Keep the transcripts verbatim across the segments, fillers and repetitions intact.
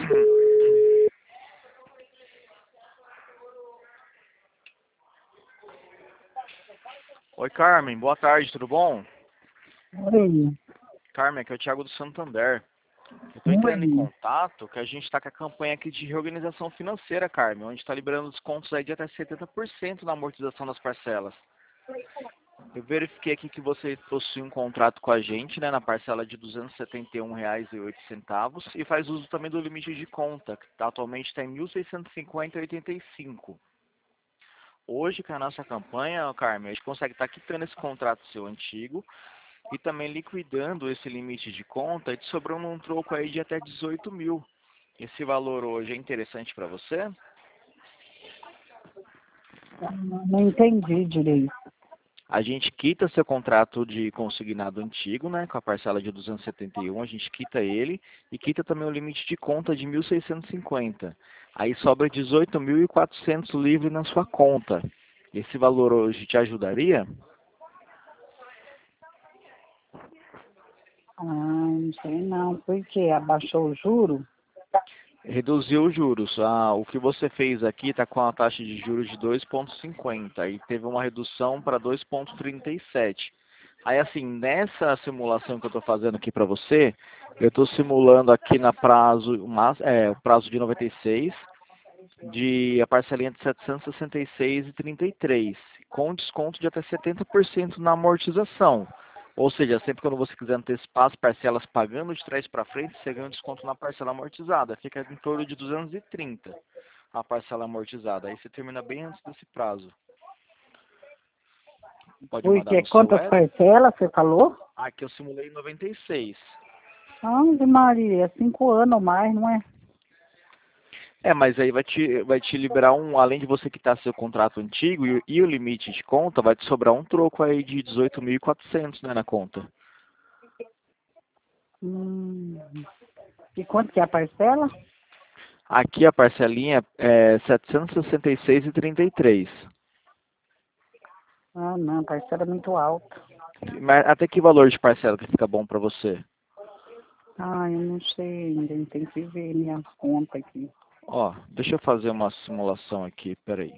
Oi, Carmen. Boa tarde, tudo bom? Oi, Carmen, aqui é o Thiago do Santander. Eu estou entrando em oi. contato que a gente está com a campanha aqui de reorganização financeira, Carmen, onde está liberando descontos aí de até setenta por cento na amortização das parcelas. Eu verifiquei aqui que você possui um contrato com a gente, né, na parcela de duzentos e setenta e um reais e oito centavos e faz uso também do limite de conta, que tá, atualmente está em mil seiscentos e cinquenta reais e oitenta e cinco centavos. Hoje, com a nossa campanha, Carmen, a gente consegue estar quitando esse contrato seu antigo e também liquidando esse limite de conta e te sobrando um troco aí de até dezoito mil. Esse valor hoje é interessante para você? Não entendi direito. A gente quita seu contrato de consignado antigo, né, com a parcela de duzentos e setenta e um, a gente quita ele e quita também o limite de conta de mil seiscentos e cinquenta. Aí sobra dezoito mil e quatrocentos livre na sua conta. Esse valor hoje te ajudaria? Ah, não sei não. Por quê? Abaixou o juro? Reduziu os juros. Ah, o que você fez aqui está com a taxa de juros de dois vírgula cinquenta e teve uma redução para dois vírgula trinta e sete. Aí, assim, nessa simulação que eu estou fazendo aqui para você, eu estou simulando aqui na prazo, mas, é, o prazo de noventa e seis, de a parcelinha de setecentos e sessenta e seis reais e trinta e três, com desconto de até setenta por cento na amortização. Ou seja, sempre quando você quiser antecipar as parcelas pagando de trás para frente, você ganha um desconto na parcela amortizada. Fica em torno de duzentos e trinta a parcela amortizada. Aí você termina bem antes desse prazo. Pode Por mandar quê? no seu Quantas app. parcelas você falou? Aqui eu simulei noventa e seis. Ave Maria, cinco anos ou mais, não é? É, mas aí vai te, vai te liberar um, além de você quitar seu contrato antigo e, e o limite de conta, vai te sobrar um troco aí de dezoito mil e quatrocentos, né, na conta. Hum. E quanto que é a parcela? Aqui a parcelinha é setecentos e sessenta e seis reais e trinta e três. Ah, não, a parcela é muito alta. Mas até que valor de parcela que fica bom para você? Ah, eu não sei ainda, tem que ver minhas contas aqui. Ó, deixa eu fazer uma simulação aqui, peraí.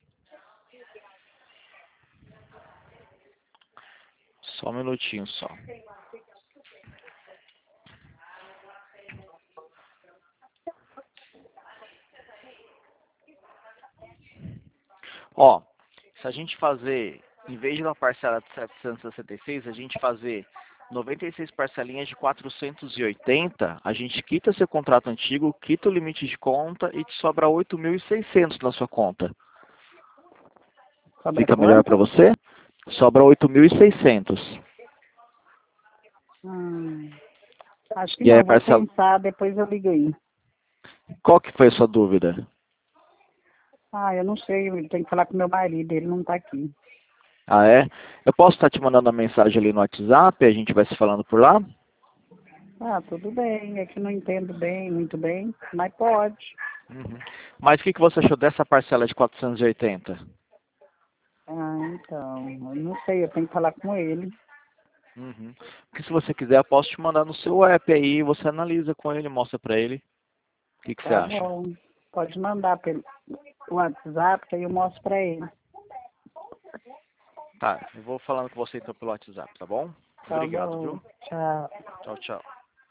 Só um minutinho só. Ó, se a gente fazer, em vez de uma parcela de setecentos e sessenta e seis, a gente fazer noventa e seis parcelinhas de quatrocentos e oitenta, a gente quita seu contrato antigo, quita o limite de conta e te sobra oito mil e seiscentos na sua conta. Sobra Fica melhor para quanto? você? Sobra oito mil e seiscentos. Hum, acho que E aí a não, vou parcela... pensar, depois eu ligo aí. Qual que foi a sua dúvida? Ah, eu não sei, eu tenho que falar com meu marido, ele não tá aqui. Ah, é? Eu posso estar te mandando uma mensagem ali no WhatsApp, a gente vai se falando por lá? Ah, tudo bem, é que não entendo bem, muito bem, mas pode. Uhum. Mas o que, que você achou dessa parcela de quatrocentos e oitenta? Ah, então, eu não sei, eu tenho que falar com ele. Uhum. Porque se você quiser, eu posso te mandar no seu app aí, você analisa com ele, mostra pra ele. O que, que você Tá acha? bom, pode mandar pelo WhatsApp, que aí eu mostro pra ele. Tá, eu vou falando com você então pelo WhatsApp, tá bom? Tá Obrigado, bom, viu? tchau. Tchau, tchau.